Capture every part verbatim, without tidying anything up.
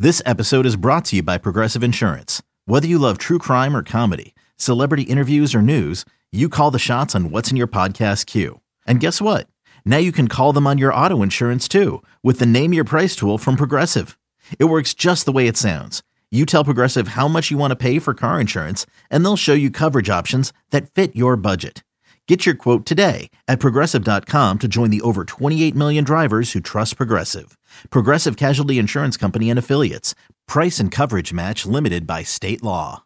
This episode is brought to you by Progressive Insurance. Whether you love true crime or comedy, celebrity interviews or news, you call the shots on what's in your podcast queue. And guess what? Now you can call them on your auto insurance too with the Name Your Price tool from Progressive. It works just the way it sounds. You tell Progressive how much you want to pay for car insurance, and they'll show you coverage options that fit your budget. Get your quote today at Progressive dot com to join the over twenty-eight million drivers who trust Progressive. Progressive Casualty Insurance Company and Affiliates. Price and coverage match limited by state law.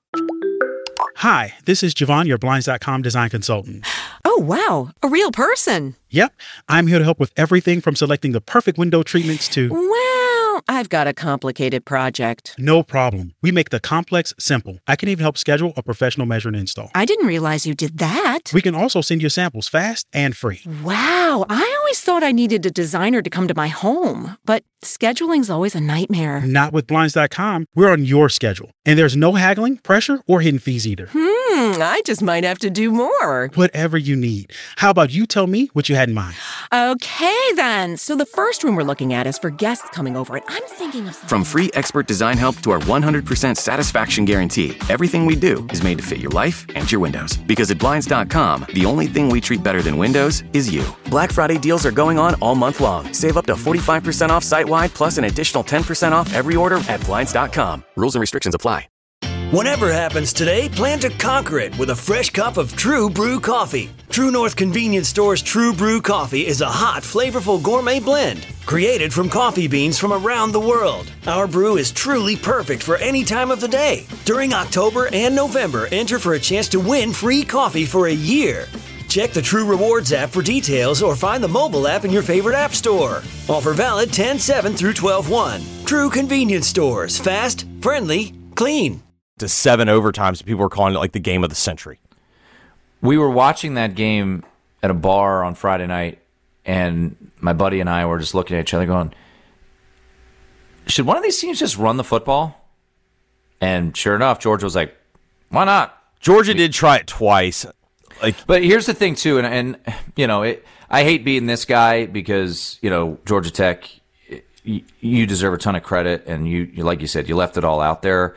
Hi, this is Javon, your Blinds dot com design consultant. Oh, wow. A real person. Yep. I'm here to help with everything from selecting the perfect window treatments to... Well, I've got a complicated project. No problem. We make the complex simple. I can even help schedule a professional measure and install. I didn't realize you did that. We can also send you samples fast and free. Wow. I always thought I needed a designer to come to my home, but scheduling's always a nightmare. Not with Blinds dot com. We're on your schedule. And there's no haggling, pressure, or hidden fees either. Hmm, I just might have to do more. Whatever you need. How about you tell me what you had in mind? Okay, then. So the first room we're looking at is for guests coming over, and I'm thinking of something. From free expert design help to our one hundred percent satisfaction guarantee, everything we do is made to fit your life and your windows. Because at Blinds dot com, the only thing we treat better than windows is you. Black Friday deals are going on all month long. Save up to forty-five percent off site-wide, plus an additional ten percent off every order at Blinds dot com. Rules and restrictions apply. Whatever happens today, plan to conquer it with a fresh cup of True Brew coffee. True North Convenience Store's True Brew coffee is a hot, flavorful gourmet blend created from coffee beans from around the world. Our brew is truly perfect for any time of the day. During October and November, enter for a chance to win free coffee for a year. Check the True Rewards app for details or find the mobile app in your favorite app store. Offer valid ten seven through twelve one. True Convenience Stores. Fast, friendly, clean. To seven overtimes, people were calling it like the game of the century. We were watching that game at a bar on Friday night, and my buddy and I were just looking at each other going, should one of these teams just run the football? And sure enough, Georgia was like, why not? Georgia did try it twice. Like, but here's the thing, too, and, and you know, it, I hate being this guy because, you know, Georgia Tech, you, you deserve a ton of credit, and you, you, like you said, you left it all out there.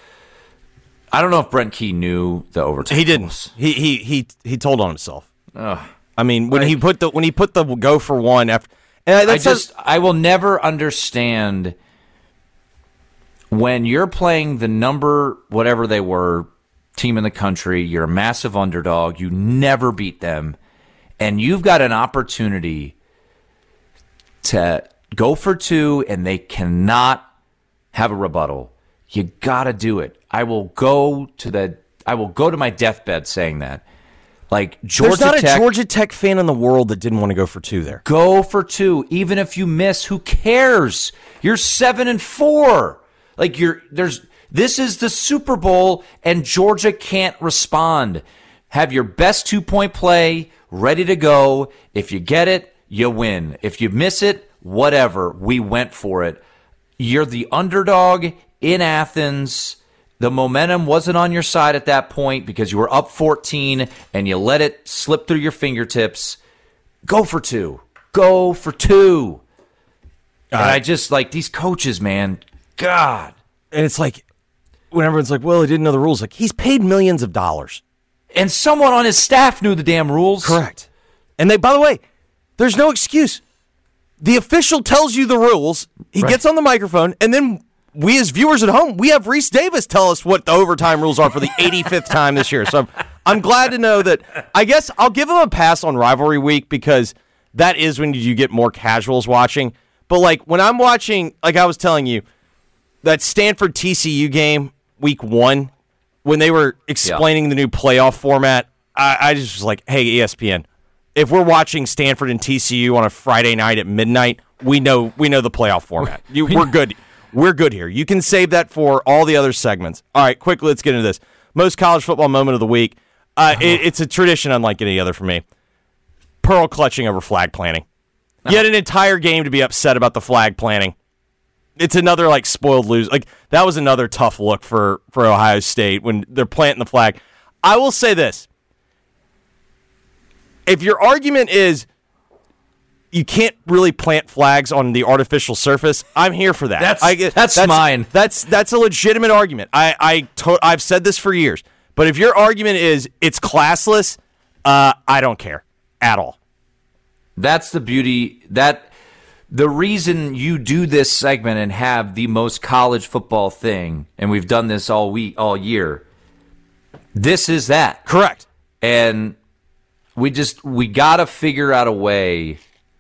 I don't know if Brent Key knew the overtime. He didn't. He he he he told on himself. Ugh. I mean, when I, he put the when he put the go for one after, and I just I will never understand when you're playing the number whatever they were team in the country. You're a massive underdog. You never beat them, and you've got an opportunity to go for two, and they cannot have a rebuttal. You got to do it. I will go to the. I will go to my deathbed saying that. Like Georgia There's not Tech, a Georgia Tech fan in the world that didn't want to go for two there. Go for two, even if you miss. Who cares? You're seven and four. Like you're there's. This is the Super Bowl, and Georgia can't respond. Have your best two point play ready to go. If you get it, you win. If you miss it, whatever. We went for it. You're the underdog in Athens. The momentum wasn't on your side at that point because you were up fourteen and you let it slip through your fingertips. Go for two. Go for two. And I just, like, these coaches, man, God. And it's like, when everyone's like, well, he didn't know the rules. Like, he's paid millions of dollars. And someone on his staff knew the damn rules. Correct. And they, by the way, there's no excuse. The official tells you the rules. He right. gets on the microphone, and then we as viewers at home, we have Reese Davis tell us what the overtime rules are for the eighty-fifth time this year. So I'm, I'm glad to know that. I guess I'll give him a pass on rivalry week because that is when you get more casuals watching. But like when I'm watching, like I was telling you, that Stanford T C U game week one, when they were explaining yeah. the new playoff format, I, I just was like, hey, E S P N, if we're watching Stanford and T C U on a Friday night at midnight, we know we know the playoff format. You, we're good. We're good here. You can save that for all the other segments. All right, quickly, let's get into this. Most college football moment of the week. Uh, it, it's a tradition unlike any other for me. Pearl clutching over flag planting. No. You had an entire game to be upset about the flag planting. It's another, like, spoiled lose. Like, that was another tough look for, for Ohio State when they're planting the flag. I will say this. If your argument is you can't really plant flags on the artificial surface. I'm here for that. That's I, that's, that's mine. That's that's a legitimate argument. I I to, I've said this for years. But if your argument is it's classless, uh, I don't care at all. That's the beauty. That the reason you do this segment and have the most college football thing, and we've done this all week, all year. This is that. Correct. And we just we gotta figure out a way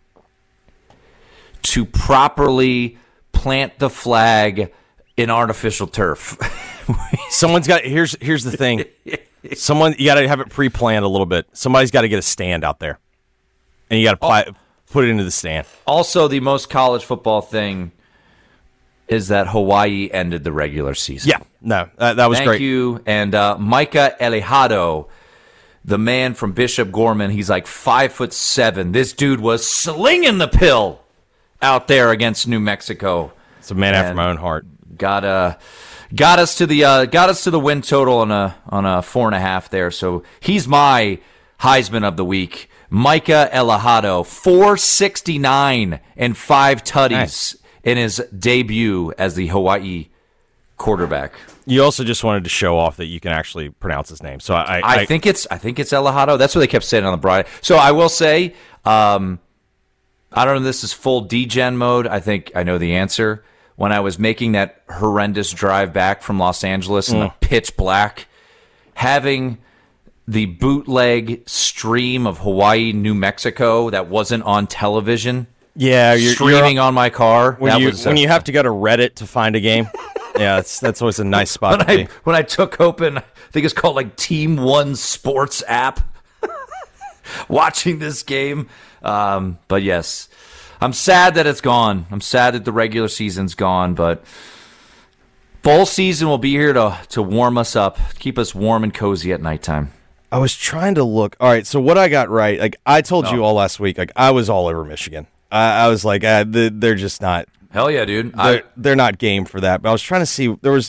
to properly plant the flag in artificial turf. Someone's got here's here's the thing. Someone you got to have it pre-planned a little bit. Somebody's got to get a stand out there, and you got to oh. put it into the stand. Also, the most college football thing is that Hawaii ended the regular season. Yeah, no, uh, that was Thank great. Thank you, and uh, Micah Elihado, the man from Bishop Gorman. He's like five foot seven. This dude was slinging the pill out there against New Mexico. It's a man and after my own heart. Got uh, got us to the uh, got us to the win total on a on a four and a half there. So he's my Heisman of the week. Micah Elihado, four sixty nine and five tutties nice. in his debut as the Hawaii quarterback. You also just wanted to show off that you can actually pronounce his name. So I, I, I think it's I think it's Elihado. That's what they kept saying on the broad. So I will say. Um, I don't know if this is full D-gen mode. I think I know the answer. When I was making that horrendous drive back from Los Angeles in mm. the pitch black, having the bootleg stream of Hawaii, New Mexico that wasn't on television, yeah, you're, streaming you're, on my car. When, that you, was, when uh, you have to go to Reddit to find a game, yeah, that's that's always a nice spot when to I, be. When I took open, I think it's called like Team One Sports app, watching this game. Um, but yes, I'm sad that it's gone. I'm sad that the regular season's gone, but bowl season will be here to to warm us up, keep us warm and cozy at nighttime. I was trying to look. All right, so what I got right, like I told oh. you all last week, like I was all over Michigan. I, I was like, uh, they're just not. Hell yeah, dude. They're, I, they're not game for that. But I was trying to see. There was.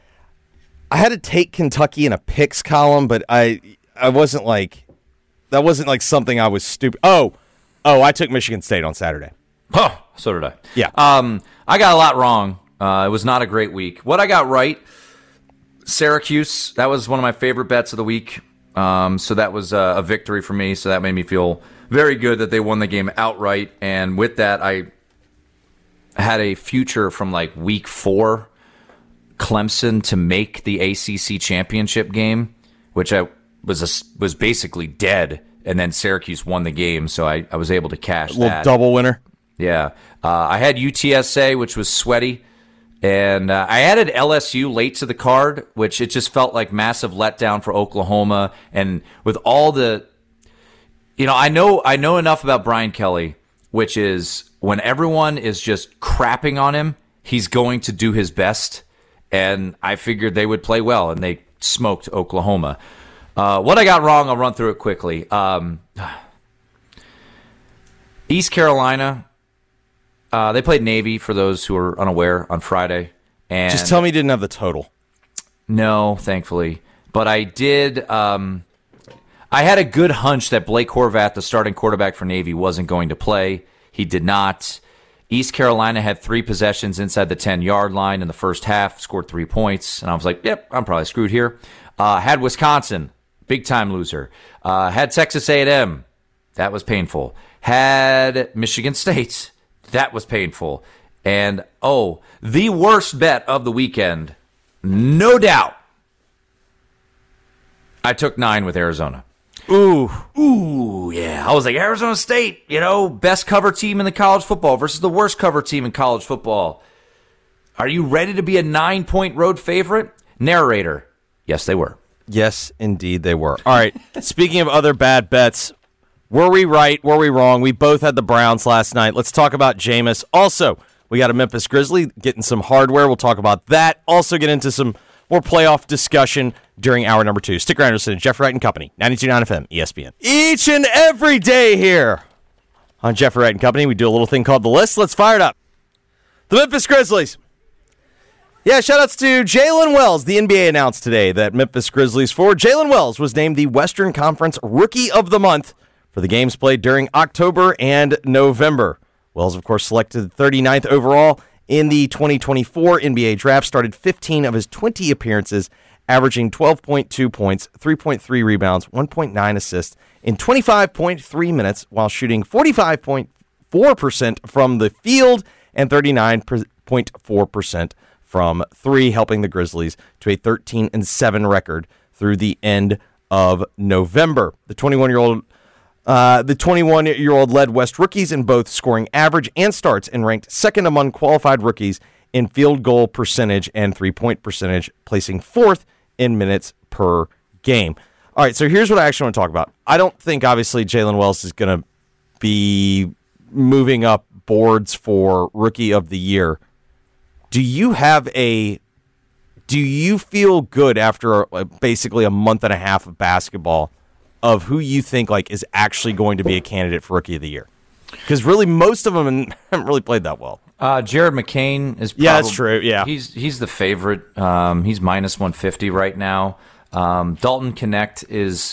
I had to take Kentucky in a picks column, but I I wasn't like. That wasn't like something I was stupid. Oh. Oh, I took Michigan State on Saturday. Oh, so did I. Yeah. Um, I got a lot wrong. Uh, it was not a great week. What I got right, Syracuse, that was one of my favorite bets of the week. Um, so that was a, a victory for me. So that made me feel very good that they won the game outright. And with that, I had a future from like week four, Clemson to make the A C C championship game, which I was a, was basically dead. And then Syracuse won the game, so I, I was able to cash a little that. double winner. Yeah. Uh, I had U T S A, which was sweaty. And uh, I added L S U late to the card, which it just felt like massive letdown for Oklahoma. And with all the, you know, I know I know enough about Brian Kelly, which is when everyone is just crapping on him, he's going to do his best. And I figured they would play well, and they smoked Oklahoma. Uh, what I got wrong, I'll run through it quickly. Um, East Carolina, uh, they played Navy, for those who are unaware, on Friday. And just tell me you didn't have the total. No, thankfully. But I did. Um, I had a good hunch that Blake Horvath, the starting quarterback for Navy, wasn't going to play. He did not. East Carolina had three possessions inside the ten-yard line in the first half, scored three points. And I was like, yep, I'm probably screwed here. Uh, had Wisconsin. Big-time loser. Uh, had Texas A and M. That was painful. Had Michigan State. That was painful. And, oh, the worst bet of the weekend, no doubt, I took nine with Arizona. Ooh. Ooh, yeah. I was like, Arizona State, you know, best cover team in the college football versus the worst cover team in college football. Are you ready to be a nine-point road favorite? Narrator. Yes, they were. Yes, indeed they were. All right, speaking of other bad bets, were we right? Were we wrong? We both had the Browns last night. Let's talk about Jameis. Also, we got a Memphis Grizzly getting some hardware. We'll talk about that. Also get into some more playoff discussion during hour number two. Stick around, listen to Jeff Wright and Company, ninety-two point nine F M, E S P N. Each and every day here on Jeff Wright and Company, we do a little thing called The List. Let's fire it up. The Memphis Grizzlies. Yeah, shout-outs to Jalen Wells. The N B A announced today that Memphis Grizzlies forward Jalen Wells was named the Western Conference Rookie of the Month for for the games played during October and November. Wells, of course, selected thirty-ninth overall in the twenty twenty-four N B A draft, started fifteen of his twenty appearances, averaging twelve point two points, three point three rebounds, one point nine assists in twenty-five point three minutes while shooting forty-five point four percent from the field and thirty-nine point four percent from three, helping the Grizzlies to a thirteen and seven record through the end of November. The twenty-one-year-old Uh, the twenty-one-year-old led West rookies in both scoring average and starts and ranked second among qualified rookies in field goal percentage and three-point percentage, placing fourth in minutes per game. All right, so here's what I actually want to talk about. I don't think, obviously, Jalen Wells is going to be moving up boards for Rookie of the Year. Do you have a... Do you feel good after uh, basically a month and a half of basketball of who you think like is actually going to be a candidate for Rookie of the Year? Because really, most of them haven't really played that well. Uh, Jared McCain is probably, yeah, that's true. Yeah, he's he's the favorite. Um, he's minus one fifty right now. Um, Dalton Connect is,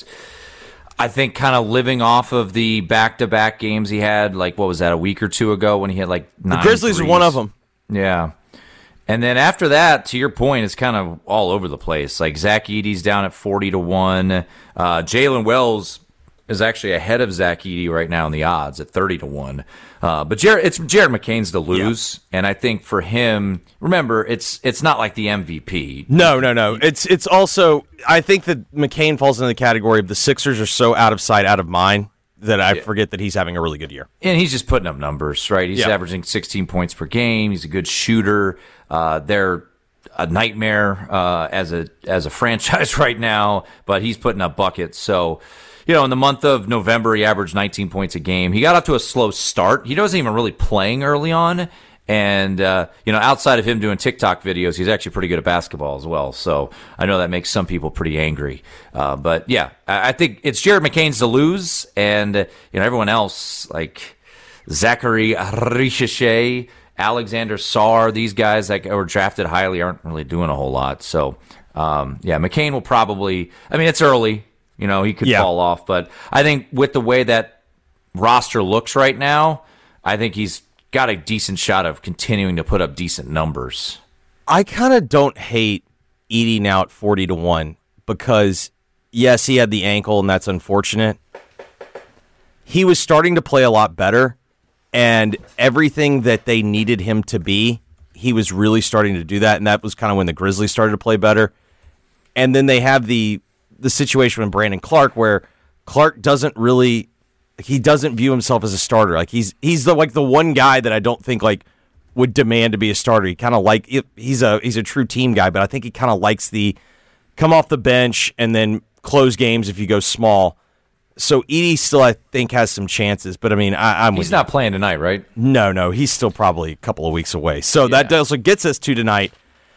I think, kind of living off of the back-to-back games he had. Like, what was that, a week or two ago when he had like nine The Grizzlies threes. are one of them. Yeah. And then after that, to your point, it's kind of all over the place. Like Zach Edey's down at forty to one. Uh, Jalen Wells is actually ahead of Zach Edey right now in the odds at thirty to one. Uh, but Jared, it's Jared McCain's to lose, yeah. And I think for him, remember, it's it's not like the M V P. No, no, no. It's it's also, I think that McCain falls into the category of the Sixers are so out of sight, out of mind that I yeah. forget that he's having a really good year. And he's just putting up numbers, right? He's yeah. averaging sixteen points per game. He's a good shooter. Uh, they're a nightmare uh, as a as a franchise right now, but he's putting up buckets. So, you know, in the month of November, he averaged nineteen points a game. He got off to a slow start. He wasn't even really playing early on. And, uh, you know, outside of him doing TikTok videos, he's actually pretty good at basketball as well. So I know that makes some people pretty angry. Uh, but, yeah, I, I think it's Jared McCain's to lose. And, uh, you know, everyone else, like Zachary Richeche, Alexander Sarr, these guys that were drafted highly aren't really doing a whole lot. So, um, yeah, McCain will probably – I mean, it's early. You know, he could yeah. fall off. But I think with the way that roster looks right now, I think he's got a decent shot of continuing to put up decent numbers. I kind of don't hate Edey now at forty to one because, yes, he had the ankle, and that's unfortunate. He was starting to play a lot better. And everything that they needed him to be, he was really starting to do that, and that was kind of when the Grizzlies started to play better. And then they have the the situation with Brandon Clark, where Clark doesn't really, he doesn't view himself as a starter. Like he's he's the like the one guy that I don't think like would demand to be a starter. He kind of like he's a he's a true team guy, but I think he kind of likes the come off the bench and then close games if you go small. So Edey still, I think, has some chances, but I mean, I, I'm he's with not you. playing tonight, right? No, no, he's still probably a couple of weeks away. So yeah. that also gets us to tonight.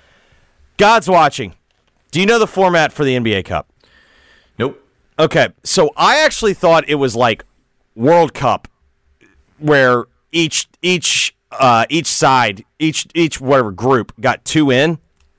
God's watching. Do you know the format for the N B A Cup? Nope. Okay, so I actually thought it was like World Cup, where each each uh, each side, each each whatever group got two in,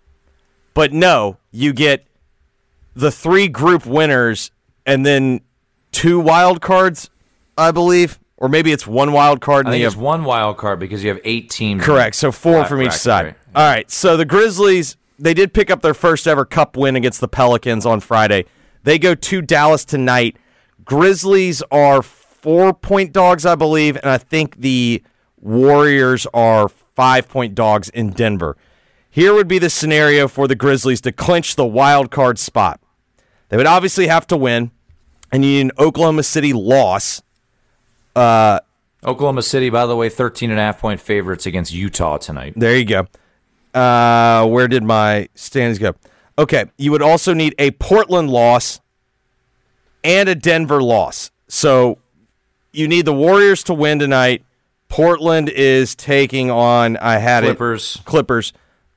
but no, you get the three group winners and then two wild cards, I believe, or maybe it's one wild card. I and think you it's have, one wild card because you have eight teams. Correct, so four from each bracket, side. right? All right, so the Grizzlies, they did pick up their first ever Cup win against the Pelicans on Friday. They go to Dallas tonight. Grizzlies are four-point dogs, I believe, and I think the Warriors are five-point dogs in Denver. Here would be the scenario for the Grizzlies to clinch the wild card spot. They would obviously have to win, and you need an Oklahoma City loss. Uh, Oklahoma City, by the way, thirteen and a half point favorites against Utah tonight. There you go. Uh, where did my standings go? Okay, you would also need a Portland loss and a Denver loss. So you need the Warriors to win tonight. Portland is taking on, I had Clippers. it. Clippers.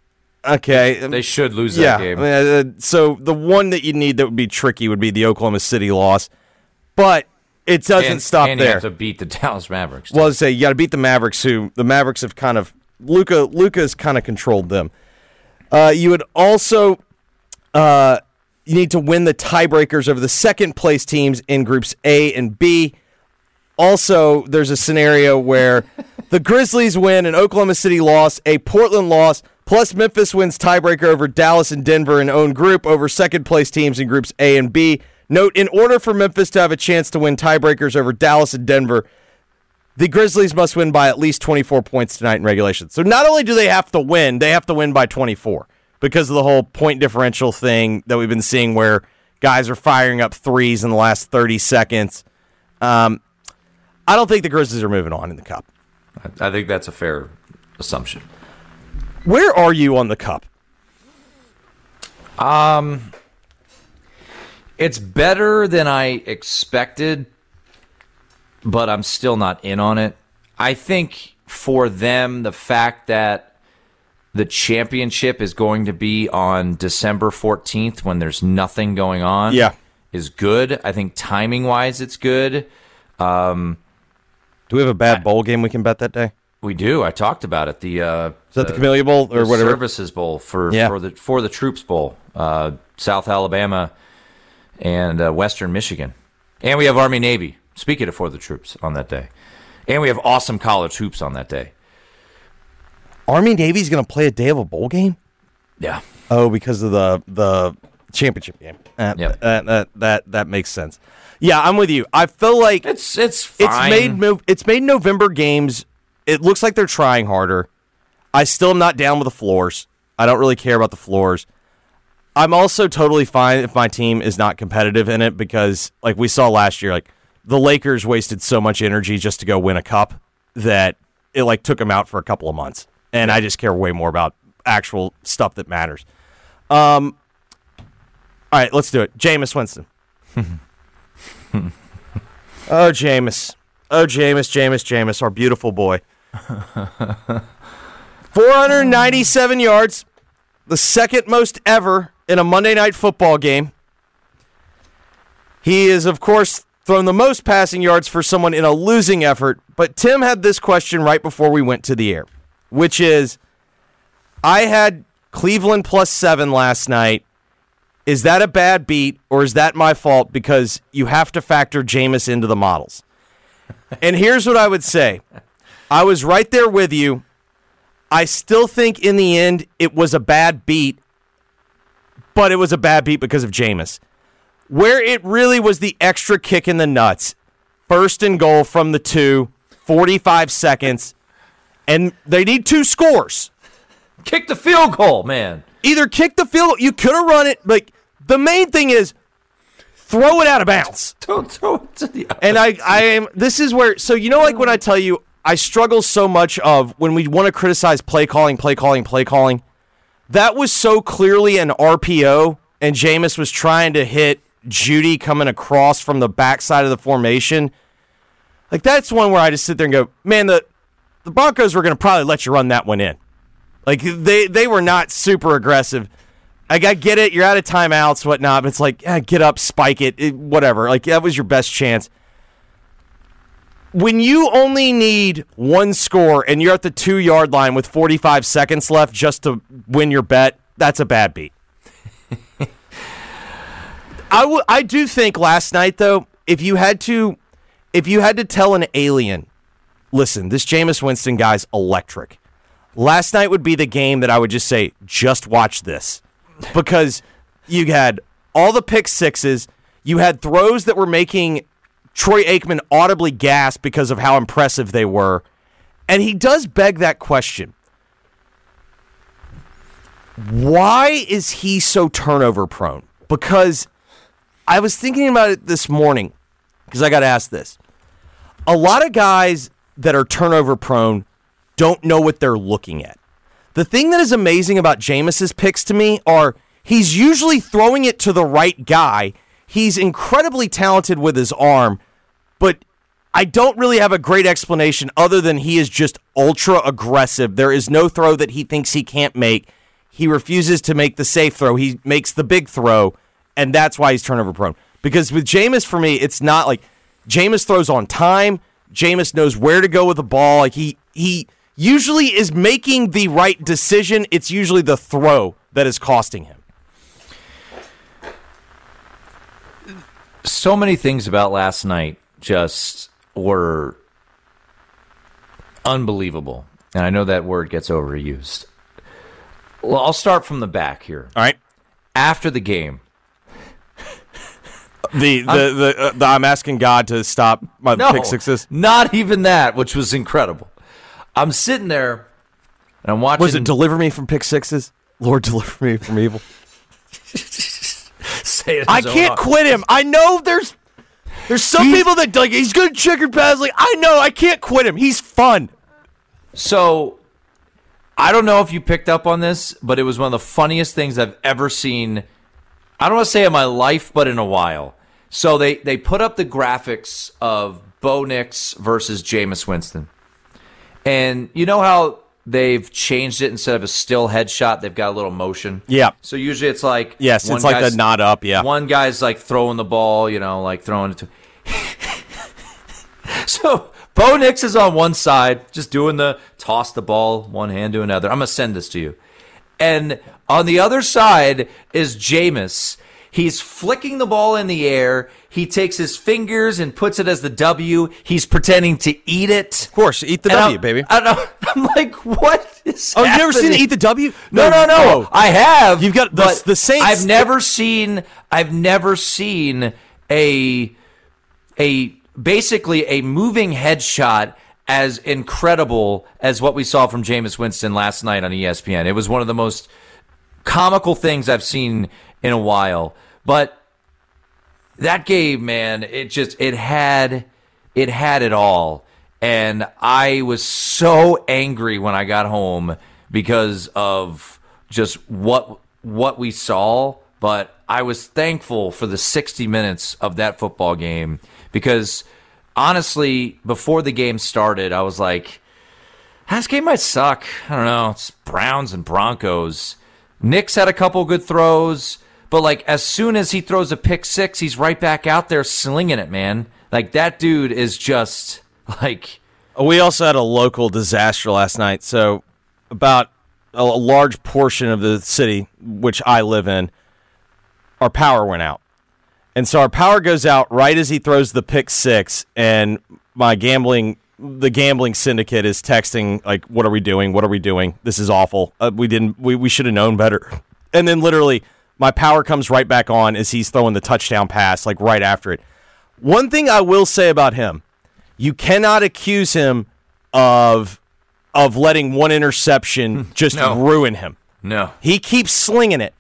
Okay. They should lose yeah, that game. Uh, so the one that you need that would be tricky would be the Oklahoma City loss. But it doesn't and, stop and there. you have to beat the Dallas Mavericks. Too. Well, I say you got to beat the Mavericks, who the Mavericks have kind of Luka Luka has kind of controlled them. Uh, you would also uh, you need to win the tiebreakers over the second place teams in groups A and B. also, there's a scenario where the Grizzlies win, an Oklahoma City loss, a Portland loss, plus Memphis wins tiebreaker over Dallas and Denver in own group over second-place teams in groups A and B. Note, in order for Memphis to have a chance to win tiebreakers over Dallas and Denver, the Grizzlies must win by at least twenty-four points tonight in regulation. So not only do they have to win, they have to win by twenty-four because of the whole point differential thing that we've been seeing where guys are firing up threes in the last thirty seconds. Um, I don't think the Grizzlies are moving on in the Cup. I think that's a fair assumption. Where are you on the Cup? Um, it's better than I expected, but I'm still not in on it. I think for them, the fact that the championship is going to be on December fourteenth when there's nothing going on yeah. is good. I think timing-wise, it's good. Um, Do we have a bad bowl game we can bet that day? We do. I talked about it. The uh, Is that the, the Camellia Bowl or the whatever? Services Bowl for, yeah. for the for the Troops Bowl, uh, South Alabama and uh, Western Michigan. And we have Army Navy, speaking of for the Troops, on that day. And we have awesome college hoops on that day. Army Navy's going to play a day of a bowl game? Yeah. Oh, because of the the championship game. Uh, yep. that, that that that makes sense. Yeah, I'm with you. I feel like it's it's fine. it's made it's made November games. It looks like they're trying harder. I still am not down with the floors. I don't really care about the floors. I'm also totally fine if my team is not competitive in it because, like we saw last year, like the Lakers wasted so much energy just to go win a cup that it like took them out for a couple of months. And I just care way more about actual stuff that matters. Um. All right, let's do it. Jameis Winston. oh, Jameis. Oh, Jameis, Jameis, Jameis, our beautiful boy. four hundred ninety-seven yards, the second most ever in a Monday Night Football game. He is, of course, thrown the most passing yards for someone in a losing effort, but Tim had this question right before we went to the air, which is, I had Cleveland plus seven last night. Is that a bad beat, or is that my fault because you have to factor Jameis into the models? And here's what I would say. I was right there with you. I still think in the end it was a bad beat, but it was a bad beat because of Jameis. Where it really was the extra kick in the nuts, first and goal from the two, forty-five seconds, and they need two scores. Kick the field goal, man. Either kick the field goal. You could have run it. Like, the main thing is throw it out of bounds. Don't throw it to the other And I, I am, this is where, so you know, like when I tell you, I struggle so much of when we want to criticize play calling, play calling, play calling. That was so clearly an R P O, and Jameis was trying to hit Judy coming across from the backside of the formation. Like, that's one where I just sit there and go, man, the, the Broncos were going to probably let you run that one in. Like, they, they were not super aggressive. Like, I get it. You're out of timeouts, whatnot. But it's like, eh, get up, spike it, it, whatever. Like, that was your best chance. When you only need one score and you're at the two-yard line with forty-five seconds left just to win your bet, that's a bad beat. I, w- I do think last night, though, if you had to, if you had to tell an alien, listen, this Jameis Winston guy's electric. Last night would be the game that I would just say, just watch this. Because you had all the pick sixes, you had throws that were making Troy Aikman audibly gasp because of how impressive they were. And he does beg that question. Why is he so turnover prone? Because I was thinking about it this morning, because I got asked this. A lot of guys that are turnover prone don't know what they're looking at. The thing that is amazing about Jameis's picks to me are he's usually throwing it to the right guy. He's incredibly talented with his arm, but I don't really have a great explanation other than he is just ultra aggressive. There is no throw that he thinks he can't make. He refuses to make the safe throw. He makes the big throw, and that's why he's turnover prone. Because with Jameis, for me, it's not like Jameis throws on time. Jameis knows where to go with the ball. Like he he usually is making the right decision. It's usually the throw that is costing him. So many things about last night just were unbelievable. And I know that word gets overused. Well, I'll start from the back here. All right. After the game. The the, I'm, the, uh, the I'm asking God to stop my no, pick sixes. Not even that, which was incredible. I'm sitting there and I'm watching. Was it deliver me from pick sixes? Lord, deliver me from evil. Say it. I can't quit him. I know there's there's some he's, people that like he's good checkered pass. Like I know I can't quit him. He's fun. So I don't know if you picked up on this, but it was one of the funniest things I've ever seen. I don't want to say in my life, but in a while. So they, they put up the graphics of Bo Nix versus Jameis Winston. And you know how they've changed it instead of a still headshot, they've got a little motion? Yeah. So usually it's like... Yes, it's like the nod up, yeah. One guy's like throwing the ball, you know, like throwing it to... So Bo Nix is on one side, just doing the toss the ball one hand to another. I'm going to send this to you. And on the other side is Jameis. He's flicking the ball in the air. He takes his fingers and puts it as the W. He's pretending to eat it. Of course, eat the and W, I'm, baby. I don't, I'm like, what is Oh, happening? you never seen it eat the W? No, no, no. no. I have. You've got the, but the Saints. I've never seen. I've never seen a a basically a moving headshot as incredible as what we saw from Jameis Winston last night on E S P N. It was one of the most comical things I've seen in a while. But that game, man, it just it had it had it all. And I was so angry when I got home because of just what what we saw, but I was thankful for the sixty minutes of that football game because honestly, before the game started, I was like, this game might suck. I don't know. It's Browns and Broncos. Knicks had a couple good throws, but like as soon as he throws a pick six, he's right back out there slinging it, man. Like that dude is just like. We also had a local disaster last night. So about a large portion of the city, which I live in, our power went out. And so our power goes out right as he throws the pick six, and my gambling, the gambling syndicate is texting, like, what are we doing? What are we doing? This is awful. Uh, we didn't. We, we should have known better. And then literally my power comes right back on as he's throwing the touchdown pass, like right after it. One thing I will say about him, you cannot accuse him of of letting one interception just no. ruin him. No. He keeps slinging it.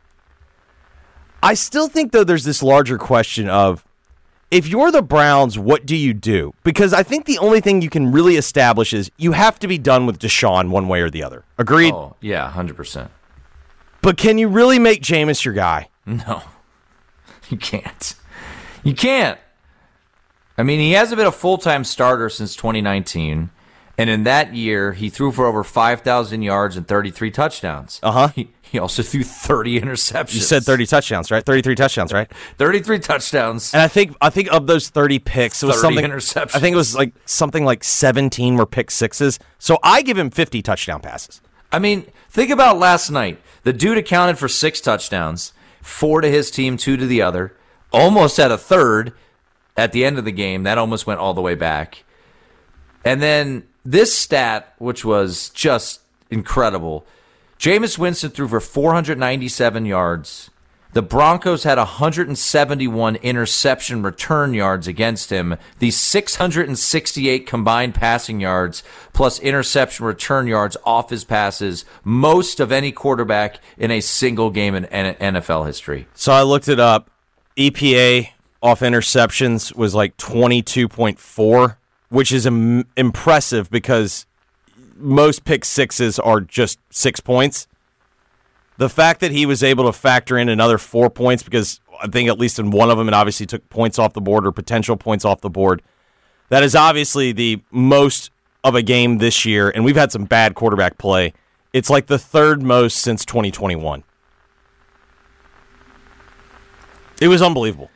I still think, though, there's this larger question of, if you're the Browns, what do you do? Because I think the only thing you can really establish is you have to be done with Deshaun one way or the other. Agreed? Oh, yeah, one hundred percent. But can you really make Jameis your guy? No. You can't. You can't. I mean, he hasn't been a full-time starter since twenty nineteen, and in that year, he threw for over five thousand yards and thirty-three touchdowns. Uh-huh. He, he also threw thirty interceptions. You said thirty touchdowns, right? thirty-three touchdowns, right? thirty-three touchdowns. And I think I think of those thirty picks, it was thirty something. interceptions. I think it was like something like seventeen were pick sixes. So I give him fifty touchdown passes. I mean, think about last night. The dude accounted for six touchdowns, four to his team, two to the other. Almost at a third at the end of the game. That almost went all the way back. And then this stat, which was just incredible. Jameis Winston threw for four hundred ninety-seven yards. The Broncos had one hundred seventy-one interception return yards against him. The six hundred sixty-eight combined passing yards plus interception return yards off his passes, most of any quarterback in a single game in N F L history. So I looked it up. E P A off interceptions was like twenty-two point four, which is im- impressive because most pick sixes are just six points. The fact that he was able to factor in another four points, because I think at least in one of them it obviously took points off the board or potential points off the board, that is obviously the most of a game this year, and we've had some bad quarterback play. It's like the third most since twenty twenty-one. It was unbelievable.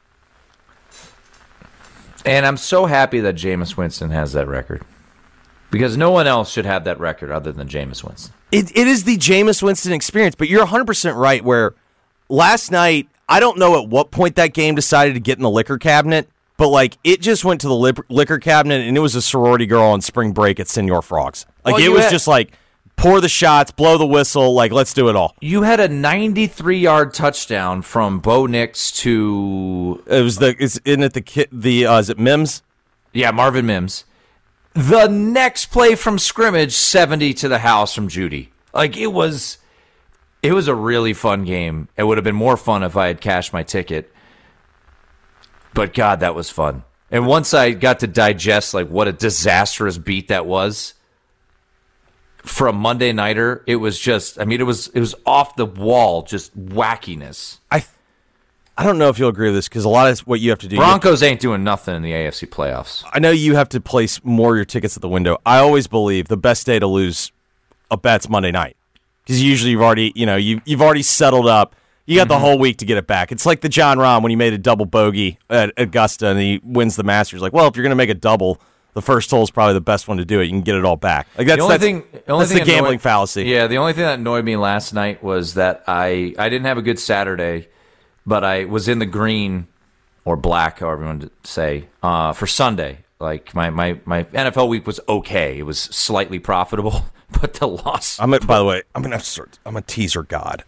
And I'm so happy that Jameis Winston has that record. Because no one else should have that record other than Jameis Winston. It It is the Jameis Winston experience, but you're one hundred percent right where last night, I don't know at what point that game decided to get in the liquor cabinet, but like it just went to the lip- liquor cabinet, and it was a sorority girl on spring break at Senor Frogs. Like Oh, it you was had- just like pour the shots, blow the whistle, like let's do it all. You had a ninety-three yard touchdown from Bo Nix to It was the is isn't it the kid the uh, is it Mims? yeah Marvin Mims. The next play from scrimmage, seventy to the house from Judy. Like it was, it was a really fun game. It would have been more fun if I had cashed my ticket. But God, that was fun. And once I got to digest like what a disastrous beat that was for a Monday nighter, it was just, I mean, it was it was off the wall, just wackiness. I I don't know if you'll agree with this because a lot of what you have to do. Broncos ain't doing nothing in the A F C playoffs. I know you have to place more of your tickets at the window. I always believe the best day to lose a bet's Monday night because usually you've already, you know, you you've already settled up. You got mm-hmm. the whole week to get it back. It's like the John Rahm when he made a double bogey at Augusta and he wins the Masters. Like, well, if you're going to make a double, the first hole is probably the best one to do it. You can get it all back. Like that's the only that's, thing, the, only that's thing the gambling annoyed, fallacy. Yeah, the only thing that annoyed me last night was that I I didn't have a good Saturday, but I was in the green or black, however you want to say, uh, for Sunday. Like my, my, my N F L week was okay. It was slightly profitable, but the loss. I'm a, by the way, I'm gonna have to start. I'm a teaser god.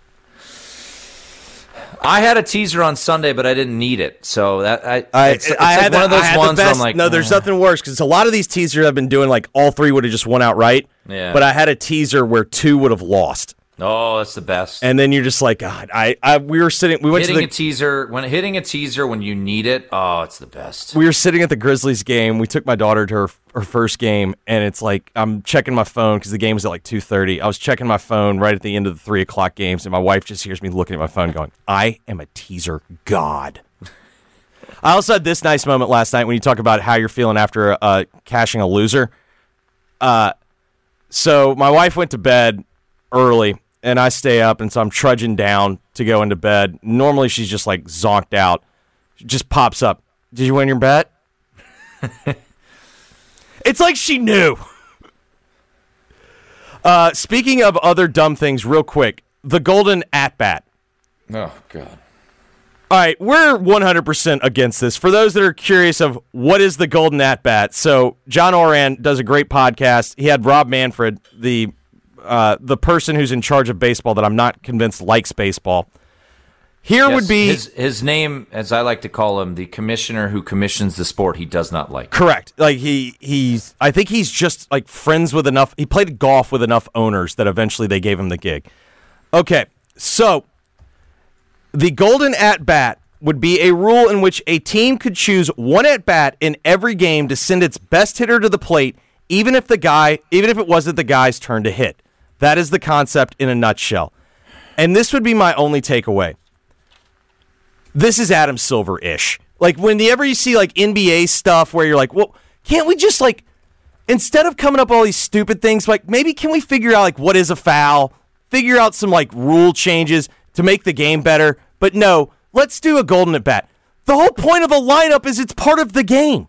I had a teaser on Sunday, but I didn't need it. So that I, I, it's, it's I like had one the, of those I had ones the where best, I'm like, no, there's eh. nothing worse because a lot of these teasers I've been doing, like all three would have just won outright. Yeah. But I had a teaser where two would have lost. Oh, that's the best. And then you're just like, God, I, I we were sitting, we went hitting to the a teaser when hitting a teaser when you need it. Oh, it's the best. We were sitting at the Grizzlies game. We took my daughter to her, her first game, and it's like I'm checking my phone because the game was at like two thirty. I was checking my phone right at the end of the three o'clock games, and my wife just hears me looking at my phone, going, "I am a teaser god." I also had this nice moment last night when you talk about how you're feeling after uh, cashing a loser. Uh, so my wife went to bed early. And I stay up, and so I'm trudging down to go into bed. Normally, she's just like zonked out. She just pops up. Did you win your bet? It's like she knew. Uh, speaking of other dumb things, real quick, the golden at-bat. Oh, God. All right, we're one hundred percent against this. For those that are curious of what is the golden at-bat, so John Oran does a great podcast. He had Rob Manfred, the Uh, the person who's in charge of baseball that I'm not convinced likes baseball. Here yes, would be his, his name, as I like to call him, the commissioner who commissions the sport he does not like. Correct. Like he he's I think he's just like friends with enough. He played golf with enough owners that eventually they gave him the gig. Okay, so the golden at bat would be a rule in which a team could choose one at bat in every game to send its best hitter to the plate, even if the guy, even if it wasn't the guy's turn to hit. That is the concept in a nutshell. And this would be my only takeaway. This is Adam Silver-ish. Like, whenever you see, like, N B A stuff where you're like, well, can't we just, like, instead of coming up with all these stupid things, like, maybe can we figure out, like, what is a foul? Figure out some, like, rule changes to make the game better. But no, let's do a golden at bat. The whole point of a lineup is it's part of the game.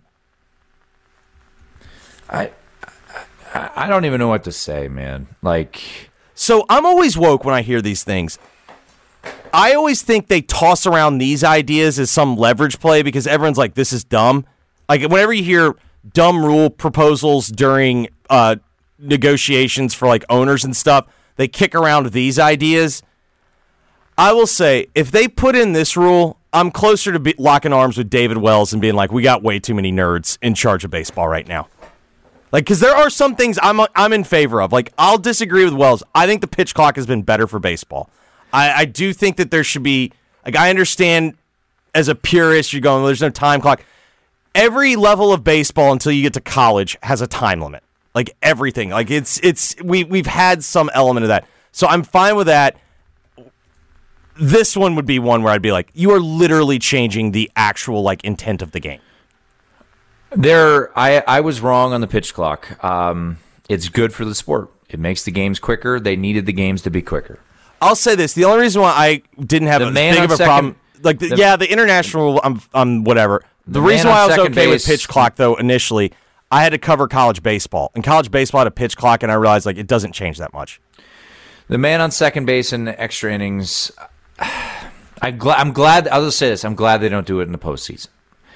I... I don't even know what to say, man. Like, so I'm always woke when I hear these things. I always think they toss around these ideas as some leverage play because everyone's like, this is dumb. Like, whenever you hear dumb rule proposals during uh, negotiations for, like, owners and stuff, they kick around these ideas. I will say, if they put in this rule, I'm closer to be locking arms with David Wells and being like, we got way too many nerds in charge of baseball right now. Like, because there are some things I'm I'm in favor of. Like, I'll disagree with Wells. I think the pitch clock has been better for baseball. I, I do think that there should be, like, I understand as a purist, you're going, well, there's no time clock. Every level of baseball until you get to college has a time limit. Like, everything. Like, it's, it's, we, we've had some element of that. So I'm fine with that. This one would be one where I'd be like, you are literally changing the actual, like, intent of the game. There, I, I was wrong on the pitch clock. Um, it's good for the sport. It makes the games quicker. They needed the games to be quicker. I'll say this: the only reason why I didn't have the as big of a second, problem, like the, the, yeah, the international, I'm, I'm whatever. The, the reason why I was okay base, with pitch clock, though, initially, I had to cover college baseball, and college baseball had a pitch clock, and I realized like it doesn't change that much. The man on second base in extra innings. I gl- I'm glad. I'll just say this: I'm glad they don't do it in the postseason.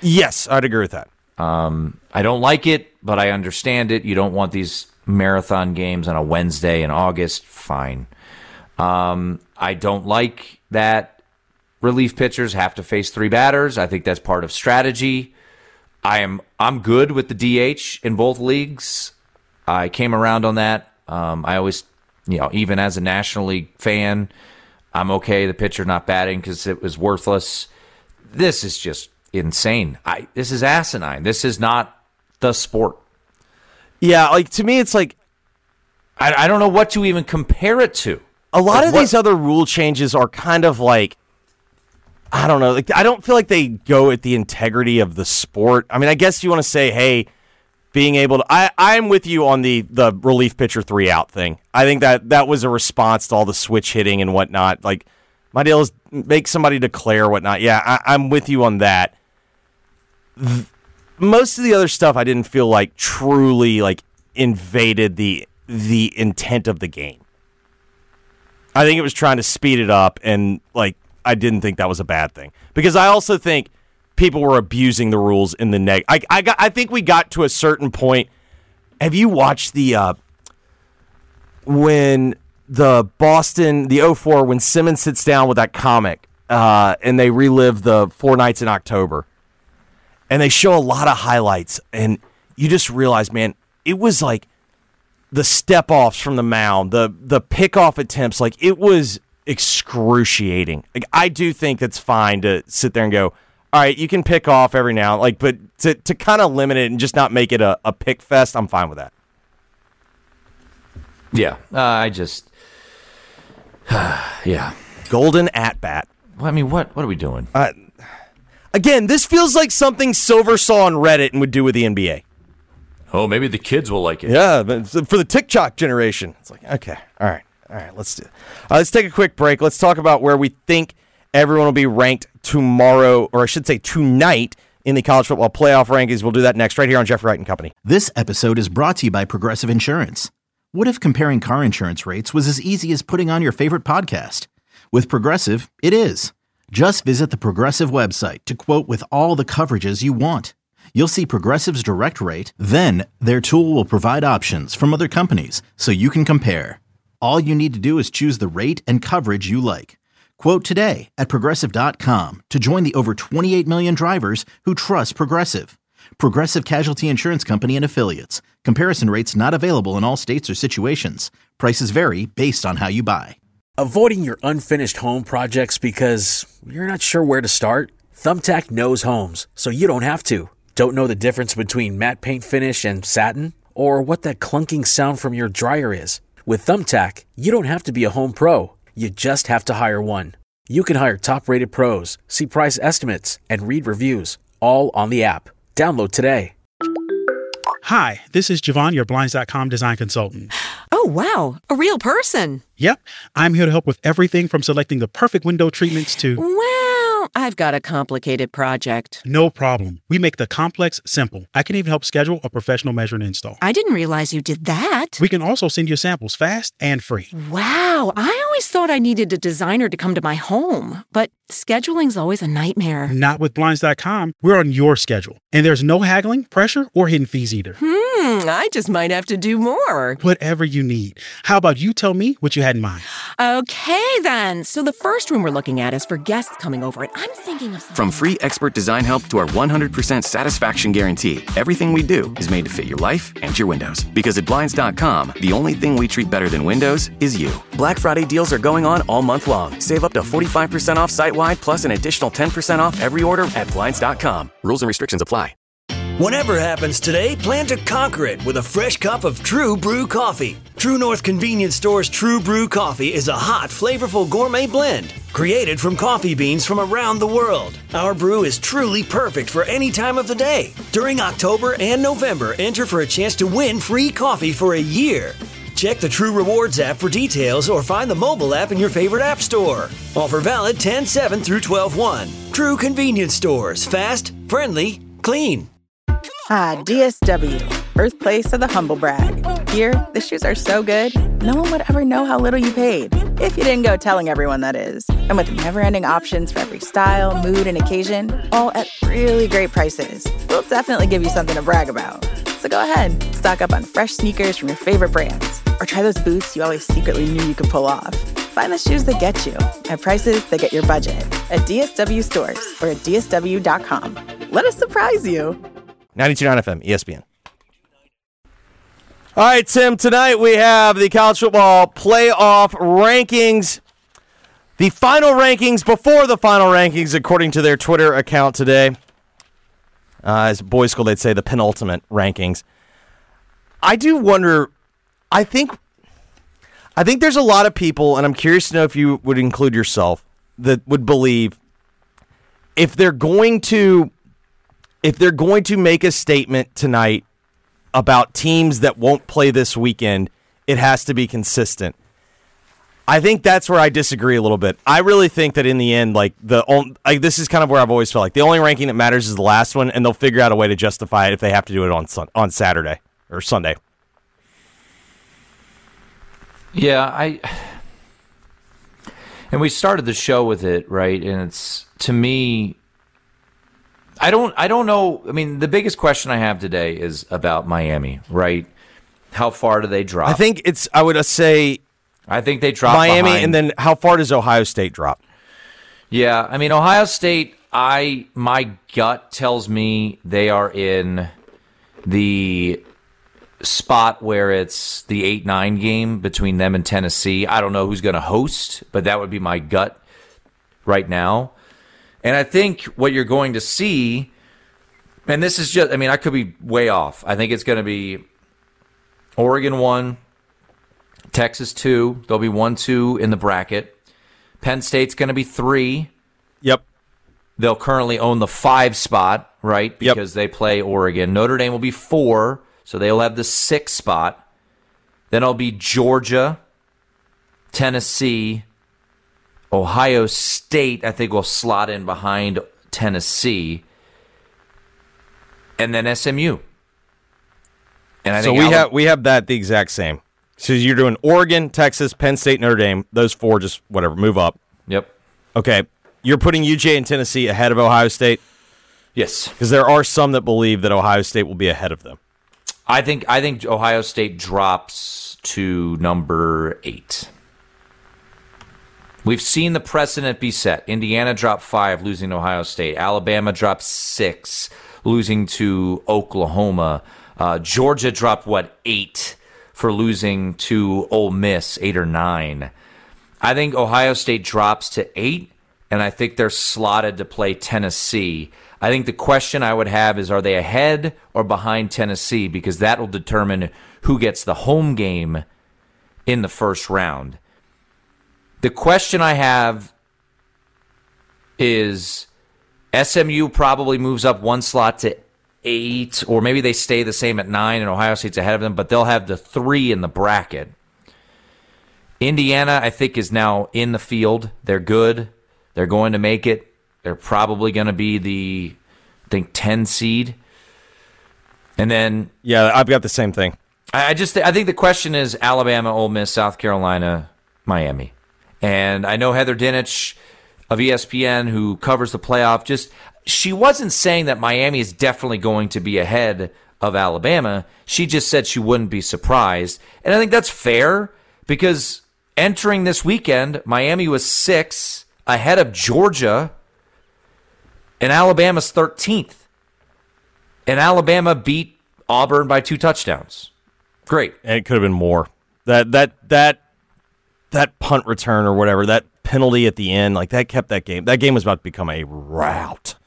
Yes, I'd agree with that. Um, I don't like it, but I understand it. You don't want these marathon games on a Wednesday in August. Fine. Um, I don't like that relief pitchers have to face three batters. I think that's part of strategy. I am I'm good with the D H in both leagues. I came around on that. Um, I always, you know, even as a National League fan, I'm okay the pitcher not batting because it was worthless. This is just insane. I this is asinine. This is not the sport. Yeah, like to me, it's like I, I don't know what to even compare it to. A lot like of what, these other rule changes are kind of like, I don't know. Like I don't feel like they go at the integrity of the sport. I mean, I guess you want to say, hey, being able to. I I'm with you on the the relief pitcher three out thing. I think that that was a response to all the switch hitting and whatnot. Like my deal is make somebody declare whatnot. Yeah, I, I'm with you on that. Most of the other stuff I didn't feel like truly like invaded the the intent of the game. I think it was trying to speed it up, and like I didn't think that was a bad thing because I also think people were abusing the rules in the neg. I I got I think we got to a certain point. Have you watched the uh, when the Boston the oh four when Simmons sits down with that comic uh, and they relive the Four Nights in October? And they show a lot of highlights, and you just realize, man, it was like the step-offs from the mound, the the pick-off attempts, like it was excruciating. Like I do think it's fine to sit there and go, all right, you can pick off every now, like, but to, to kind of limit it and just not make it a, a pick fest, I'm fine with that. Yeah, uh, I just, yeah. Golden at-bat. Well, I mean, what what are we doing? Uh, Again, this feels like something Silver saw on Reddit and would do with the N B A. Oh, maybe the kids will like it. Yeah, but for the TikTok generation. It's like, okay, all right, all right, let's do it. Uh, let's take a quick break. Let's talk about where we think everyone will be ranked tomorrow, or I should say tonight, in the college football playoff rankings. We'll do that next, right here on Jeffrey Wright and Company. This episode is brought to you by Progressive Insurance. What if comparing car insurance rates was as easy as putting on your favorite podcast? With Progressive, it is. Just visit the Progressive website to quote with all the coverages you want. You'll see Progressive's direct rate, then their tool will provide options from other companies so you can compare. All you need to do is choose the rate and coverage you like. Quote today at Progressive dot com to join the over twenty-eight million drivers who trust Progressive. Progressive Casualty Insurance Company and Affiliates. Comparison rates not available in all states or situations. Prices vary based on how you buy. Avoiding your unfinished home projects because you're not sure where to start? Thumbtack knows homes, so you don't have to. Don't know the difference between matte paint finish and satin? Or what that clunking sound from your dryer is? With Thumbtack, you don't have to be a home pro. You just have to hire one. You can hire top-rated pros, see price estimates, and read reviews, all on the app. Download today. Hi, this is Javon, your Blinds dot com design consultant. Oh, wow. A real person. Yep. I'm here to help with everything from selecting the perfect window treatments to... Well, I've got a complicated project. No problem. We make the complex simple. I can even help schedule a professional measure and install. I didn't realize you did that. We can also send you samples fast and free. Wow. I always thought I needed a designer to come to my home, but scheduling's always a nightmare. Not with Blinds dot com. We're on your schedule. And there's no haggling, pressure, or hidden fees either. Hmm, I just might have to do more. Whatever you need. How about you tell me what you had in mind? Okay, then. So the first room we're looking at is for guests coming over, and I'm thinking of something. From free expert design help to our one hundred percent satisfaction guarantee, everything we do is made to fit your life and your windows. Because at Blinds dot com, the only thing we treat better than windows is you. Black Friday deals are going on all month long. Save up to forty-five percent off site-wide, plus an additional ten percent off every order at Blinds dot com. Rules and restrictions apply. Whatever happens today, plan to conquer it with a fresh cup of True Brew coffee. True North Convenience Store's True Brew coffee is a hot, flavorful gourmet blend created from coffee beans from around the world. Our brew is truly perfect for any time of the day. During October and November, enter for a chance to win free coffee for a year. Check the True Rewards app for details or find the mobile app in your favorite app store. Offer valid ten seven through twelve one. True Convenience Stores. Fast, friendly, clean. Ah, D S W, birthplace of the humble brag. Here, the shoes are so good, no one would ever know how little you paid. If you didn't go telling everyone, that is. And with never-ending options for every style, mood, and occasion, all at really great prices, we'll definitely give you something to brag about. So go ahead, stock up on fresh sneakers from your favorite brands, or try those boots you always secretly knew you could pull off. Find the shoes that get you at prices that get your budget at D S W stores or at D S W dot com. Let us surprise you. ninety-two point nine F M, E S P N. All right, Tim, tonight we have the college football playoff rankings. The final rankings before the final rankings, according to their Twitter account today. Uh, as boys school, they'd say the penultimate rankings. I do wonder, I think, I think there's a lot of people, and I'm curious to know if you would include yourself, that would believe if they're going to, if they're going to make a statement tonight about teams that won't play this weekend, it has to be consistent. I think that's where I disagree a little bit. I really think that in the end, like the only, like this is kind of where I've always felt like the only ranking that matters is the last one, and they'll figure out a way to justify it if they have to do it on sun, on Saturday or Sunday. Yeah, I and we started the show with it, right? And it's, to me, I don't I don't know. I mean, the biggest question I have today is about Miami, right? How far do they drop? I think it's, I would say, I think they drop Miami, behind. and then how far does Ohio State drop? Yeah, I mean, Ohio State, I my gut tells me they are in the spot where it's the eight nine game between them and Tennessee. I don't know who's going to host, but that would be my gut right now. And I think what you're going to see, and this is just, I mean, I could be way off. I think it's going to be Oregon one, Texas two. There'll be one, two in the bracket. Penn State's going to be three. Yep. They'll currently own the five spot, right? Because Yep. they play Oregon. Notre Dame will be four, so they'll have the six spot. Then it'll be Georgia, Tennessee, Ohio State, I think, will slot in behind Tennessee, and then S M U. And I so think we Alabama, have we have that the exact same. So you're doing Oregon, Texas, Penn State, Notre Dame. Those four, just whatever, move up. Yep. Okay, you're putting U J and Tennessee ahead of Ohio State? Yes. Because there are some that believe that Ohio State will be ahead of them. I think I think Ohio State drops to number eight. We've seen the precedent be set. Indiana dropped five, losing to Ohio State. Alabama dropped six, losing to Oklahoma. Uh, Georgia dropped, what, eight for losing to Ole Miss, eight or nine. I think Ohio State drops to eight, and I think they're slotted to play Tennessee. I think the question I would have is, are they ahead or behind Tennessee? Because that will determine who gets the home game in the first round. The question I have is S M U probably moves up one slot to eight, or maybe they stay the same at nine and Ohio State's ahead of them, but they'll have the three in the bracket. Indiana, I think, is now in the field. They're good. They're going to make it. They're probably going to be the, I think, ten seed. And then... Yeah, I've got the same thing. I just I think the question is Alabama, Ole Miss, South Carolina, Miami. And I know Heather Dinich of E S P N, who covers the playoff, just she wasn't saying that Miami is definitely going to be ahead of Alabama. She just said she wouldn't be surprised. And I think that's fair because entering this weekend, Miami was six ahead of Georgia, and Alabama's thirteenth. And Alabama beat Auburn by two touchdowns. Great. And it could have been more. That that that that punt return or whatever, that penalty at the end, like that kept that game. That game was about to become a rout.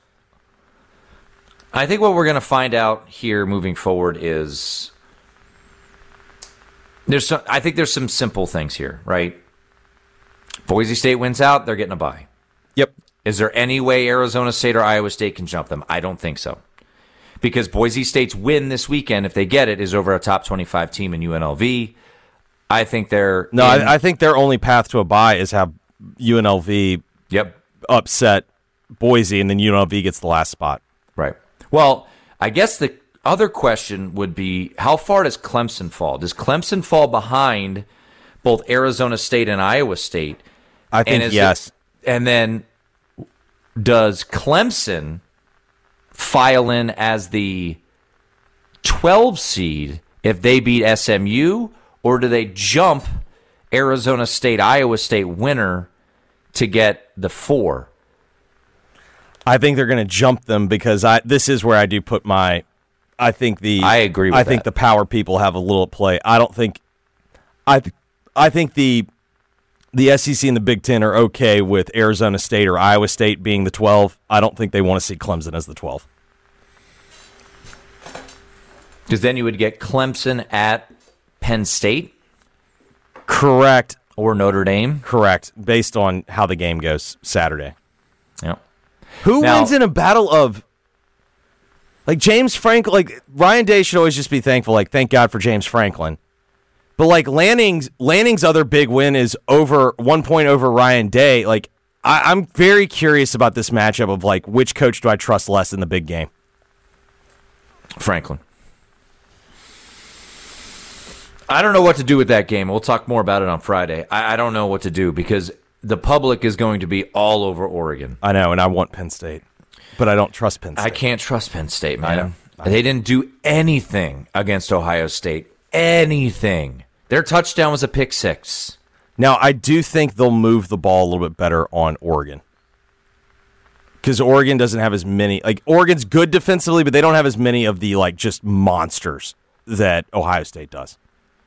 I think what we're going to find out here moving forward is there's some, I think there's some simple things here, right? Boise State wins out, they're getting a bye. Yep. Is there any way Arizona State or Iowa State can jump them? I don't think so. Because Boise State's win this weekend, if they get it, is over a top twenty-five team in U N L V. I think they're... No, in, I, I think their only path to a bye is have U N L V yep. upset Boise, and then U N L V gets the last spot. Right. Well, I guess the other question would be, how far does Clemson fall? Does Clemson fall behind both Arizona State and Iowa State? I think and yes. It, and then does Clemson file in as the twelve seed if they beat S M U, or do they jump Arizona State, Iowa State winner to get the four? I think they're going to jump them because I. This is where I do put my. I think the. I agree with I that. think the power people have a little at play. I don't think. I. I think the. The S E C and the Big Ten are okay with Arizona State or Iowa State being the twelve. I don't think they want to see Clemson as the twelve. Because then you would get Clemson at Penn State? Correct. Or Notre Dame? Correct, based on how the game goes Saturday. Yep. Who Now, wins in a battle of, like, James Franklin? Like, Ryan Day should always just be thankful, like, thank God for James Franklin. But, like, Lanning's Lanning's other big win is over one point over Ryan Day. Like, I, I'm very curious about this matchup of, like, which coach do I trust less in the big game? Franklin. I don't know what to do with that game. We'll talk more about it on Friday. I, I don't know what to do because the public is going to be all over Oregon. I know, and I want Penn State. But I don't trust Penn State. I can't trust Penn State, man. I know. I know. They didn't do anything against Ohio State. Anything. Their touchdown was a pick six. Now, I do think they'll move the ball a little bit better on Oregon. Because Oregon doesn't have as many. Like, Oregon's good defensively, but they don't have as many of the, like, just monsters that Ohio State does.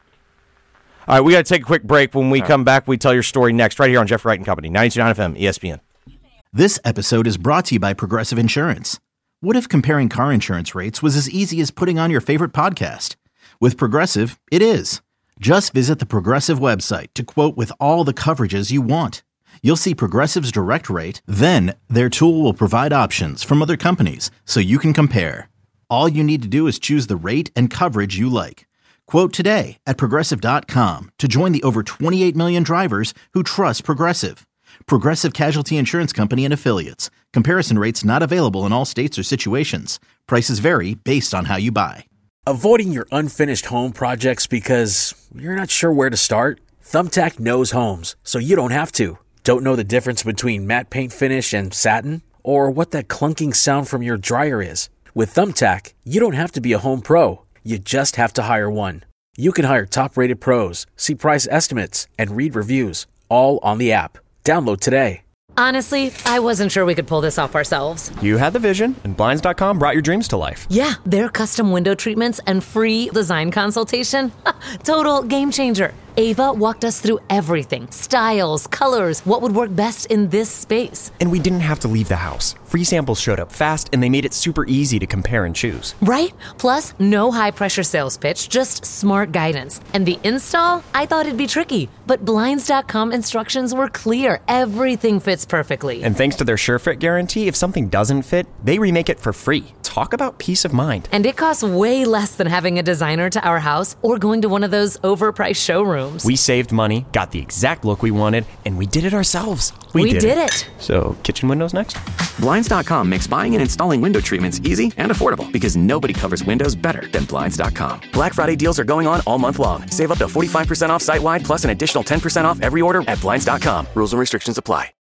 All right, we got to take a quick break. When we All come right. back, we tell your story next, right here on Jeffrey Wright and Company, ninety-two point nine F M, E S P N. This episode is brought to you by Progressive Insurance. What if comparing car insurance rates was as easy as putting on your favorite podcast? With Progressive, it is. Just visit the Progressive website to quote with all the coverages you want. You'll see Progressive's direct rate, then their tool will provide options from other companies so you can compare. All you need to do is choose the rate and coverage you like. Quote today at Progressive dot com to join the over twenty-eight million drivers who trust Progressive. Progressive Casualty Insurance Company and Affiliates. Comparison rates not available in all states or situations. Prices vary based on how you buy. Avoiding your unfinished home projects because you're not sure where to start? Thumbtack knows homes, so you don't have to. Don't know the difference between matte paint finish and satin? Or what that clunking sound from your dryer is? With Thumbtack, you don't have to be a home pro. You just have to hire one. You can hire top-rated pros, see price estimates, and read reviews, all on the app. Download today. Honestly, I wasn't sure we could pull this off ourselves. You had the vision, and Blinds dot com brought your dreams to life. Yeah, their custom window treatments and free design consultation. Total game changer. Ava walked us through everything. Styles, colors, what would work best in this space. And we didn't have to leave the house. Free samples showed up fast, and they made it super easy to compare and choose. Right? Plus, no high-pressure sales pitch, just smart guidance. And the install? I thought it'd be tricky, but Blinds dot com instructions were clear. Everything fits perfectly. And thanks to their SureFit guarantee, if something doesn't fit, they remake it for free. Talk about peace of mind. And it costs way less than having a designer to our house or going to one of those overpriced showrooms. We saved money, got the exact look we wanted, and we did it ourselves. We, we did, did it. it. So, kitchen windows next? Blinds dot com makes buying and installing window treatments easy and affordable because nobody covers windows better than Blinds dot com. Black Friday deals are going on all month long. Save up to forty-five percent off site-wide plus an additional ten percent off every order at Blinds dot com. Rules and restrictions apply.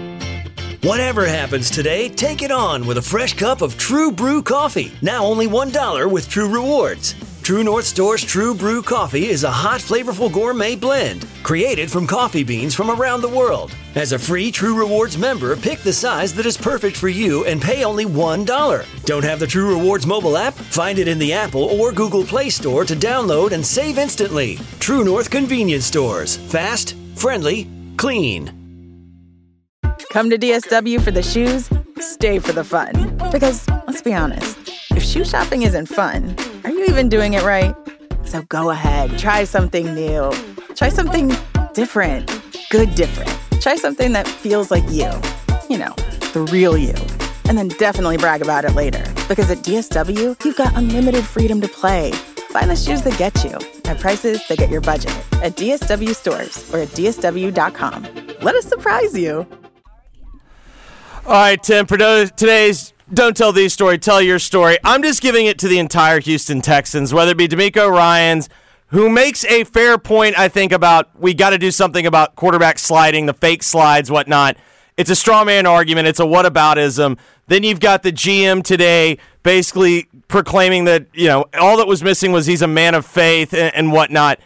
Whatever happens today, take it on with a fresh cup of True Brew coffee. Now only one dollar with True Rewards. True North Store's True Brew Coffee is a hot, flavorful gourmet blend created from coffee beans from around the world. As a free True Rewards member, pick the size that is perfect for you and pay only one dollar. Don't have the True Rewards mobile app? Find it in the Apple or Google Play Store to download and save instantly. True North Convenience Stores. Fast, friendly, clean. Come to D S W for the shoes, stay for the fun. Because, let's be honest, if shoe shopping isn't fun, are you even doing it right? So go ahead, try something new. Try something different. Good different. Try something that feels like you. You know, the real you. And then definitely brag about it later. Because at D S W, you've got unlimited freedom to play. Find the shoes that get you at prices that get your budget at D S W stores or at D S W dot com. Let us surprise you. All right, Tim, for today's Don't tell the story, tell your story. I'm just giving it to the entire Houston Texans, whether it be D'Amico Ryans, who makes a fair point, I think, about we got to do something about quarterback sliding, the fake slides, whatnot. It's a straw man argument. It's a whataboutism. Then you've got the G M today basically proclaiming that, you know, all that was missing was he's a man of faith and, and whatnot.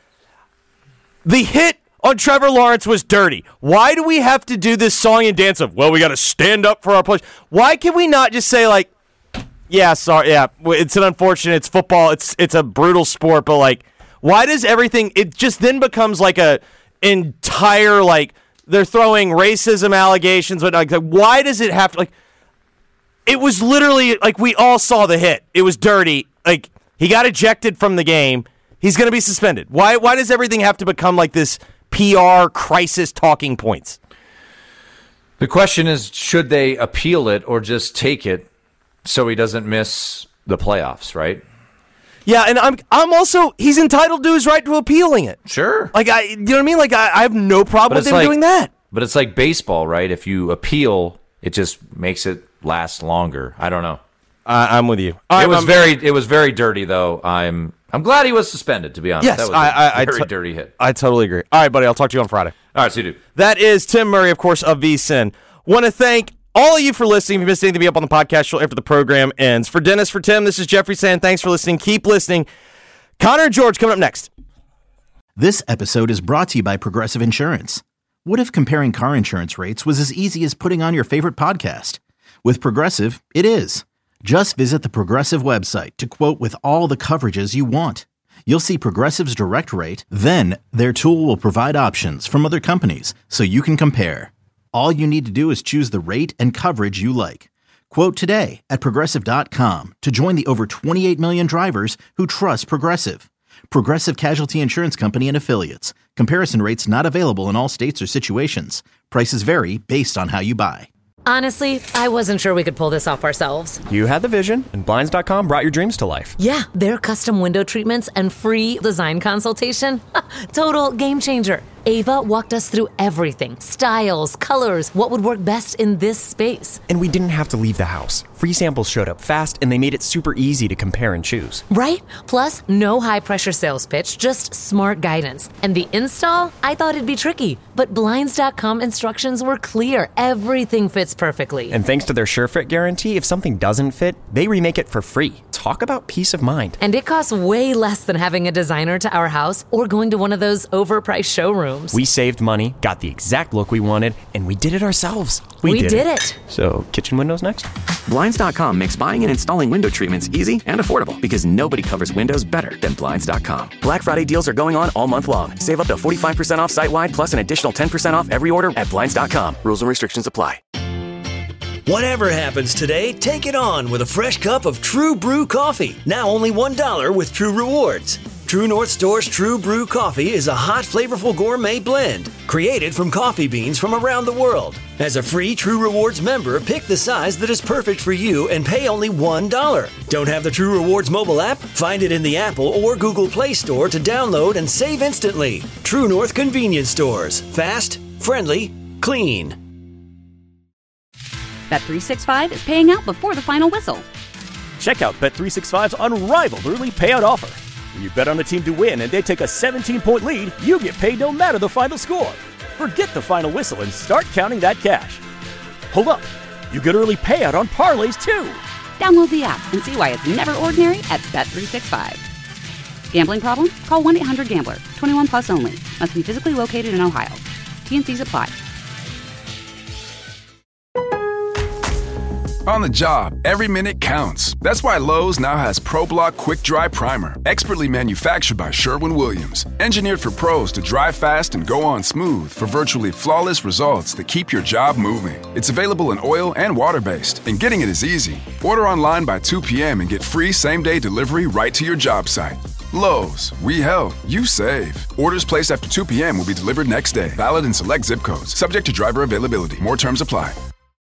The hit on Trevor Lawrence was dirty. Why do we have to do this song and dance of, well, we got to stand up for our players? Why can we not just say, like, yeah, sorry, yeah, it's an unfortunate, it's football, it's it's a brutal sport, but, like, why does everything, it just then becomes like a entire, like, they're throwing racism allegations, but like, why does it have to, like, it was literally, like, we all saw the hit. It was dirty. Like, he got ejected from the game. He's going to be suspended. Why Why does everything have to become like this P R crisis talking points? The question is, should they appeal it or just take it so he doesn't miss the playoffs, right? Yeah, and I'm I'm also, he's entitled to his right to appealing it. Sure. Like, I, you know what I mean? Like, I, I have no problem with him like, doing that. But it's like baseball, right? If you appeal, it just makes it last longer. I don't know. Uh, I'm with you. It I'm, was I'm, very it was very dirty, though. I'm I'm glad he was suspended, to be honest. Yes, that was I, a I, I very t- dirty hit. I totally agree. All right, buddy, I'll talk to you on Friday. All right, see you, dude. That is Tim Murray, of course, of V S I N. Want to thank all of you for listening. If you missed anything, be up on the podcast show after the program ends. For Dennis, for Tim, this is Jeffrey saying thanks for listening. Keep listening. Connor and George coming up next. This episode is brought to you by Progressive Insurance. What if comparing car insurance rates was as easy as putting on your favorite podcast? With Progressive, it is. Just visit the Progressive website to quote with all the coverages you want. You'll see Progressive's direct rate, then their tool will provide options from other companies so you can compare. All you need to do is choose the rate and coverage you like. Quote today at Progressive dot com to join the over twenty-eight million drivers who trust Progressive. Progressive Casualty Insurance Company and Affiliates. Comparison rates not available in all states or situations. Prices vary based on how you buy. Honestly, I wasn't sure we could pull this off ourselves. You had the vision, and Blinds dot com brought your dreams to life. Yeah, their custom window treatments and free design consultation. Total game changer. Ava walked us through everything. Styles, colors, what would work best in this space. And we didn't have to leave the house. Free samples showed up fast, and they made it super easy to compare and choose. Right? Plus, no high-pressure sales pitch, just smart guidance. And the install? I thought it'd be tricky, but Blinds dot com instructions were clear. Everything fits perfectly. And thanks to their SureFit guarantee, if something doesn't fit, they remake it for free. Talk about peace of mind. And it costs way less than having a designer to our house or going to one of those overpriced showrooms. We saved money, got the exact look we wanted, and we did it ourselves. We, we did, did it. it. So, kitchen windows next? Blinds dot com makes buying and installing window treatments easy and affordable because nobody covers windows better than Blinds dot com. Black Friday deals are going on all month long. Save up to forty-five percent off site-wide plus an additional ten percent off every order at Blinds dot com. Rules and restrictions apply. Whatever happens today, take it on with a fresh cup of True Brew coffee. Now only one dollar with True Rewards. True North Store's True Brew Coffee is a hot, flavorful gourmet blend created from coffee beans from around the world. As a free True Rewards member, pick the size that is perfect for you and pay only one dollar. Don't have the True Rewards mobile app? Find it in the Apple or Google Play Store to download and save instantly. True North Convenience Stores. Fast, friendly, clean. Bet three sixty-five is paying out before the final whistle. Check out Bet three sixty-five's unrivaled early payout offer. When you bet on a team to win and they take a seventeen-point lead, you get paid no matter the final score. Forget the final whistle and start counting that cash. Hold up, you get early payout on parlays too. Download the app and see why it's never ordinary at Bet three sixty-five. Gambling problem? Call one eight hundred gambler. twenty-one plus only. Must be physically located in Ohio. T and Cs apply. On the job, every minute counts. That's why Lowe's now has ProBlock Quick Dry Primer, expertly manufactured by Sherwin-Williams. Engineered for pros to dry fast and go on smooth for virtually flawless results that keep your job moving. It's available in oil and water-based, and getting it is easy. Order online by two p.m. and get free same-day delivery right to your job site. Lowe's, we help, you save. Orders placed after two p.m. will be delivered next day. Valid in select zip codes. Subject to driver availability. More terms apply.